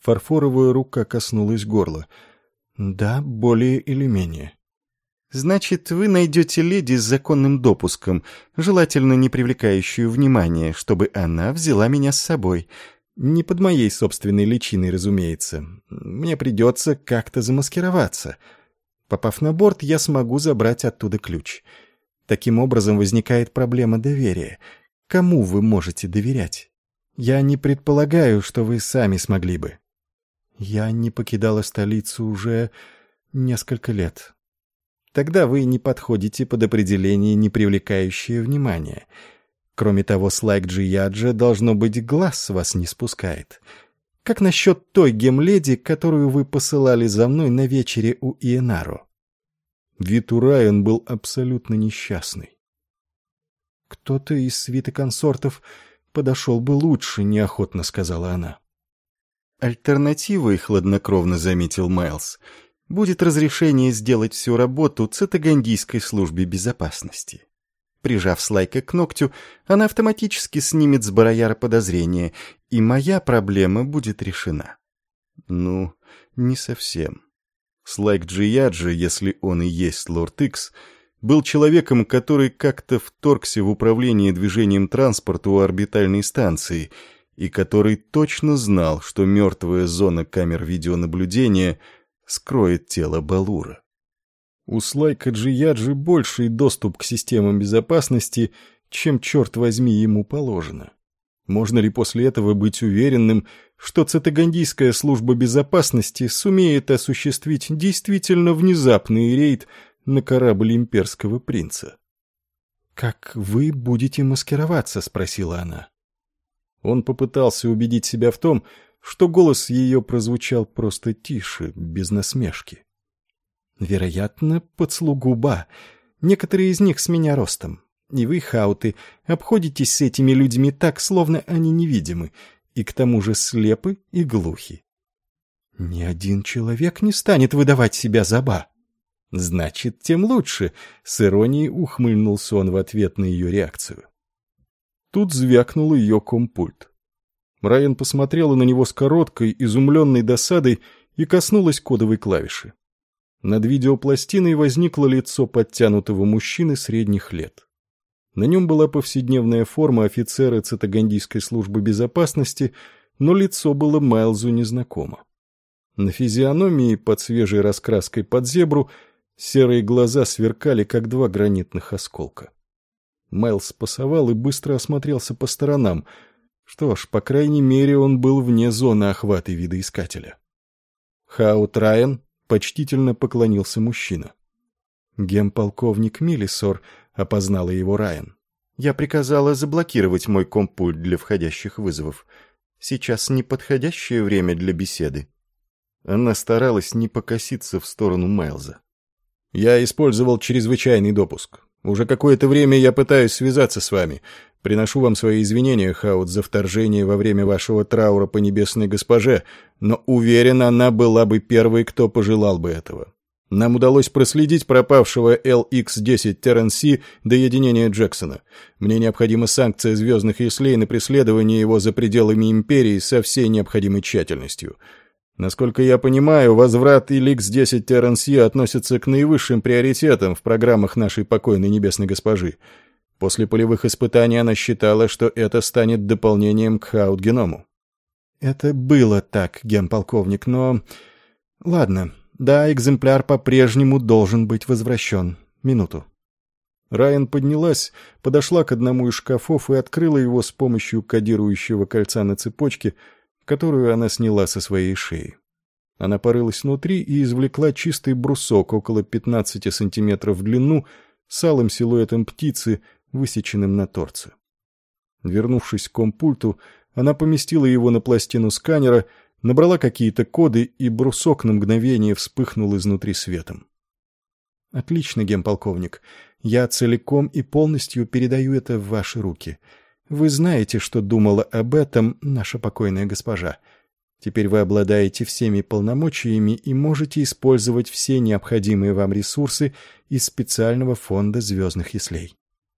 Фарфоровая рука коснулась горла. «Да, более или менее». «Значит, вы найдете леди с законным допуском, желательно не привлекающую внимания, чтобы она взяла меня с собой. Не под моей собственной личиной, разумеется. Мне придется как-то замаскироваться. Попав на борт, я смогу забрать оттуда ключ. Таким образом возникает проблема доверия. Кому вы можете доверять? Я не предполагаю, что вы сами смогли бы. Я не покидала столицу уже несколько лет. Тогда вы не подходите под определение «не привлекающее внимание». Кроме того, с Лайк-Джи-Яджа, должно быть, глаз с вас не спускает. Как насчет той гемледи, которую вы посылали за мной на вечере у Иенару?» Вид у Райан был абсолютно несчастный. «Кто-то из свиты консортов подошел бы лучше», — неохотно сказала она. «Альтернативой», — хладнокровно заметил Майлз, — «будет разрешение сделать всю работу Цитагандийской службе безопасности». Прижав Слайка к ногтю, она автоматически снимет с Барояра подозрение, и моя проблема будет решена. Ну, не совсем. Слайк Джияджи, если он и есть Лорд Икс, был человеком, который как-то вторгся в управление движением транспорта у орбитальной станции, и который точно знал, что мертвая зона камер видеонаблюдения скроет тело Балура. У Слайка Джияджи больший доступ к системам безопасности, чем, черт возьми, ему положено. Можно ли после этого быть уверенным, что Цитагандийская служба безопасности сумеет осуществить действительно внезапный рейд на корабль имперского принца? «Как вы будете маскироваться?» — спросила она. Он попытался убедить себя в том, что голос ее прозвучал просто тише, без насмешки. «Вероятно, под слугу Ба. Некоторые из них с меня ростом. И вы, хауты, обходитесь с этими людьми так, словно они невидимы, и к тому же слепы и глухи. Ни один человек не станет выдавать себя за Ба. Значит, тем лучше», — с иронией ухмыльнулся он в ответ на ее реакцию. Тут звякнул ее компульт. Райан посмотрела на него с короткой, изумленной досадой и коснулась кодовой клавиши. Над видеопластиной возникло лицо подтянутого мужчины средних лет. На нем была повседневная форма офицера Цитагандийской службы безопасности, но лицо было Майлзу незнакомо. На физиономии под свежей раскраской под зебру серые глаза сверкали, как два гранитных осколка. Майлз пасовал и быстро осмотрелся по сторонам. Что ж, по крайней мере, он был вне зоны охвата видоискателя. «Хаут Райан», — почтительно поклонился мужчина. «Гемполковник Миллисор», — опознала его Райан. «Я приказала заблокировать мой компульт для входящих вызовов. Сейчас неподходящее время для беседы». Она старалась не покоситься в сторону Майлза. «Я использовал чрезвычайный допуск. Уже какое-то время я пытаюсь связаться с вами. Приношу вам свои извинения, Хаут, за вторжение во время вашего траура по небесной госпоже, но уверен, она была бы первой, кто пожелал бы этого. Нам удалось проследить пропавшего LX-10 Терренси до единения Джексона. Мне необходима санкция звездных яслей на преследование его за пределами Империи со всей необходимой тщательностью. Насколько я понимаю, возврат LX-10 Терренси относится к наивысшим приоритетам в программах нашей покойной небесной госпожи. После полевых испытаний она считала, что это станет дополнением к хаут-геному». «Это было так, генполковник, но... Ладно, да, экземпляр по-прежнему должен быть возвращен. Минуту». Райан поднялась, подошла к одному из шкафов и открыла его с помощью кодирующего кольца на цепочке, которую она сняла со своей шеи. Она порылась внутри и извлекла чистый брусок около 15 сантиметров в длину с алым силуэтом птицы, высеченным на торце. Вернувшись к компульту, она поместила его на пластину сканера, набрала какие-то коды, и брусок на мгновение вспыхнул изнутри светом. «Отлично, генполковник. Я целиком и полностью передаю это в ваши руки. Вы знаете, что думала об этом наша покойная госпожа. Теперь вы обладаете всеми полномочиями и можете использовать все необходимые вам ресурсы из специального фонда звездных яслей».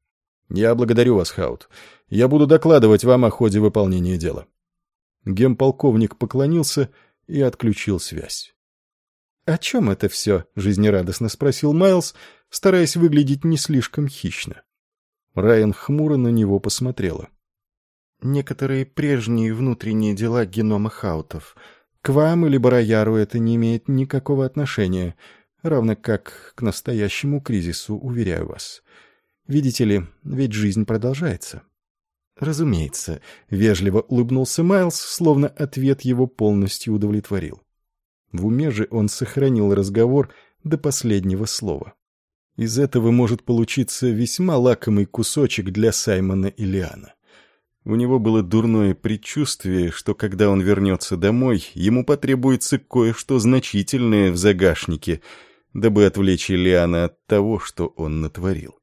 «Я благодарю вас, Хаут. Я буду докладывать вам о ходе выполнения дела». Гемполковник поклонился и отключил связь. «О чем это все?» — жизнерадостно спросил Майлз, стараясь выглядеть не слишком хищно. Райан хмуро на него посмотрела. «Некоторые прежние внутренние дела генома хаутов. К вам или Барояру это не имеет никакого отношения, равно как к настоящему кризису, уверяю вас. Видите ли, ведь жизнь продолжается». «Разумеется», — вежливо улыбнулся Майлз, словно ответ его полностью удовлетворил. В уме же он сохранил разговор до последнего слова. Из этого может получиться весьма лакомый кусочек для Саймона и Лиана. У него было дурное предчувствие, что когда он вернется домой, ему потребуется кое-что значительное в загашнике, дабы отвлечь Лиана от того, что он натворил.